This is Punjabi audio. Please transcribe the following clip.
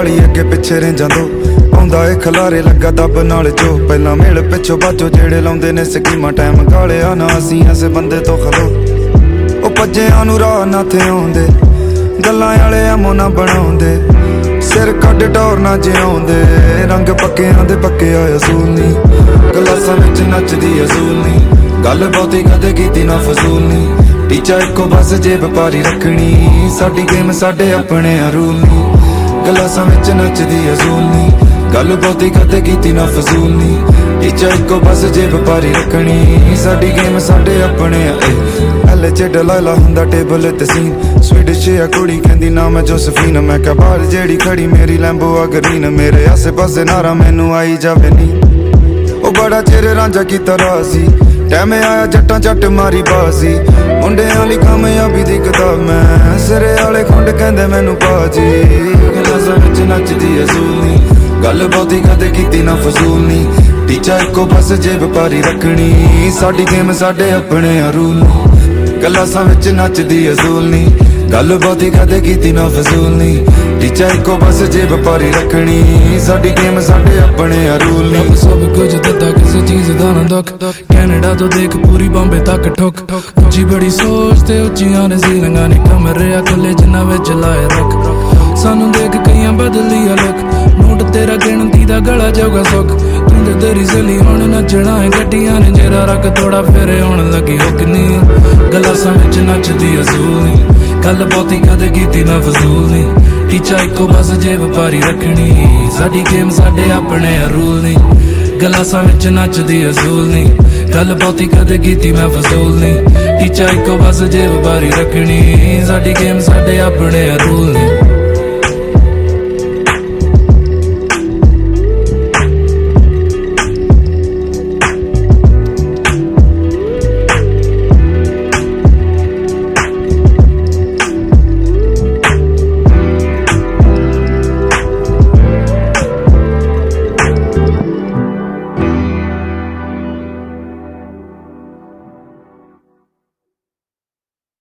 ਵਾਲੀ ਅੱਗੇ ਪਿੱਛੇ ਰੇਂਜਾਂ ਤੋਂ ਆਉਂਦਾ ਏ ਖਲਾਰੇ ਲੱਗਾ ਦੱਬ ਨਾਲ ਜੋ ਪਹਿਲਾਂ ਮੇਲ ਪਿੱਛੋਂ ਬਾਜੋ ਜਿਹੜੇ ਲਾਉਂਦੇ ਨੇ ਸਕੀਮਾਂ ਟਾਈਮ ਗਾਲਿਆ ਨਾ ਅਸੀਂ ਐਸੇ ਬੰਦੇ ਤੋਂ ਖਲੋ ਉਹ ਭੱਜਿਆਂ ਨੂੰ ਰਾਹ ਨਾ ਥੇ ਆਉਂਦੇ ਗੱਲਾਂ ਵਾਲੇ ਐਮੋ ਨਾ ਬਣਾਉਂਦੇ ਸਿਰ ਕੱਢ ਟੌਰ ਨਾ ਜਿਉਂਦੇ ਰੰਗ ਪੱਕਿਆਂ ਦੇ ਪੱਕਿਆ ਅਸੂਲ ਨੀ ਗਲਾਸਾਂ ਵਿੱਚ ਨੱਚਦੀ ਅਸੂਲ ਨੀ ਗੱਲ ਬਹੁਤੀ ਕਦੇ ਕੀਤੀ ਨਾ ਫਜ਼ੂਲ ਨੀ ਟੀਚਾ ਇੱਕੋ ਬਸ ਜੇ ਵਪਾਰੀ ਰੱਖਣੀ ਸਾਡੀ ਗੇਮ ਸਾਡੇ ਆਪਣੇ ਰੂਲ ਨੀ ਗਲਾਸਾਂ ਵਿੱਚ ਨੱਚਦੀ ਅਸੂਲ ਨੀ ਗੱਲ ਬਹੁਤੀ ਕਦੇ ਕੀਤੀ ਨਾ ਫਜ਼ੂਲ ਨੀ ਟੀਚਾ ਇੱਕੋ ਬਸ ਜੇ ਵਪਾਰੀ ਰੱਖਣੀ ਸਾਡੀ ਗੇਮ ਸਾਡੇ ਆਪਣੇ ਐਲ ਚ ਡਲਾਲਾ ਹੁੰਦਾ ਟੇਬਲ ਤੇ ਸੀਨ ਸਵੀਡਿਸ਼ ਆ ਕੁੜੀ ਕਹਿੰਦੀ ਨਾ ਮੈਂ ਜੋਸਫੀਨ ਮੈਂ ਕਿਹਾ ਬਾਹਰ ਜਿਹੜੀ ਖੜੀ ਮੇਰੀ ਲੈਂਬੋ ਆ ਗਰੀਨ ਮੇਰੇ ਆਸੇ ਪਾਸੇ ਨਾਰਾ ਮੈਨੂੰ ਆਈ ਜਾਵੇ ਨੀ ਉਹ ਬੜਾ ਚਿਰ ਰਾਂਝਾ ਕੀਤਾ ਰਾਹ ਸੀ ਟੈਮ ਆਇਆ ਜੱਟਾਂ ਜੱਟ ਮਾਰੀ ਬਾਜ਼ੀ ਮੁੰਡਿਆਂ ਲਈ ਕਾਮਯਾਬੀ ਦੀ ਕਿਤਾਬ ਮੈਂ ਸਿਰੇ ਵਾਲੇ ਖੁੰਡ ਕਹਿੰਦੇ ਮੈਨੂੰ ਬਾਜੀ ਗਲਾਸਾਂ ਵਿੱਚ ਨੱਚਦੀ ਅਸੂਲ ਨੀ ਗੱਲ ਬਹੁਤੀ ਕਦੇ ਕੀਤੀ ਨਾ ਫਜ਼ੂਲ ਨੀ ਟੀਚਾ ਇੱਕੋ ਬਸ ਜੇ ਵਪਾਰੀ ਰੱਖਣੀ ਸਾਡੀ ਗੇਮ ਸਾਡੇ ਆਪਣੇ ਰੂਲ ਨੀ ਗਲਾਸਾਂ ਵਿੱਚ ਨੱਚਦੀ ਅਸੂਲ ਨੀ ਗੱਲ ਬਹੁਤੀ ਕਦੇ ਕੀਤੀ ਨਾ ਫਜ਼ੂਲ ਨੀ ਟੀਚਾ ਇੱਕੋ ਬਸ ਜੇ ਵਪਾਰੀ ਰੱਖਣੀ ਸਾਡੀ ਗੇਮ ਸਾਡੇ ਆਪਣੇ ਰੂਲ ਨੀ ਸਭ ਕੁਝ ਦਿੱਤਾ ਕਿਸੇ ਚੀਜ਼ ਦਾ ਨਾ ਦੁੱਖ ਕੈਨੇਡਾ ਤੋਂ ਦੇਖ ਪੂਰੀ ਬੰਬੇ ਤੱਕ ਠੁੱਕ ਉੱਚੀ ਬੜੀ ਸੋਚ ਤੇ ਉੱਚੀਆਂ ਨੇ ਸੀਲਿੰਗਾਂ ਨੇ ਕਮਰੇ ਆ ਖੁੱਲੇ ਜਿਨ੍ਹਾਂ ਵਿੱਚ ਲਾਏ ਰੁੱਖ ਸਾਨੂੰ ਦੇਖ ਕਈਆਂ ਬਦਲੀ ਆ ਲੁੱਕ ਨੋਟ ਤੇਰਾ ਗਿਣਤੀ ਦਾ ਗਲਾ ਜਾਊਗਾ ਸੁੱਖ ਤੂੰ ਤੇ ਤੇਰੀ ਸਲੀ ਹੁਣ ਨੱਚਣਾ ਹੈ ਗੱਡੀਆਂ ਨੇ ਜਿਹੜਾ ਰੱਖ ਥੋੜਾ ਫੇਰੇ ਹੋਣ ਲੱਗੀ ਹੁੱਕ ਨੀ ਗਲਾਸਾਂ ਵਿੱਚ ਨੱਚਦੀ ਅਸੂਲ ਨੀ ਗੱਲ ਬਹੁਤੀ ਕਦੇ ਕੀਤੀ ਨਾ ਫਜ਼ੂਲ ਨੀ ਟੀਚਾ ਇੱਕੋ ਬਸ ਜੇ ਵਪਾਰੀ ਰੱਖਣੀ ਸਾਡੀ ਗੇਮ ਸਾਡੇ ਆਪਣੇ ਰੂਲ ਨੀ ਗਲਾਸਾਂ ਵਿੱਚ ਨੱਚਦੀ ਅਸੂਲ ਨੀ ਗੱਲ ਬਹੁਤੀ ਕਦੇ ਕੀਤੀ ਮੈਂ ਫਜ਼ੂਲ ਨੀ ਟੀਚਾ ਇੱਕੋ ਬਸ ਜੇ ਵਪਾਰੀ ਰੱਖਣੀ ਸਾਡੀ ਗੇਮ ਸਾਡੇ ਆਪਣੇ ਰੂਲ ਨੀ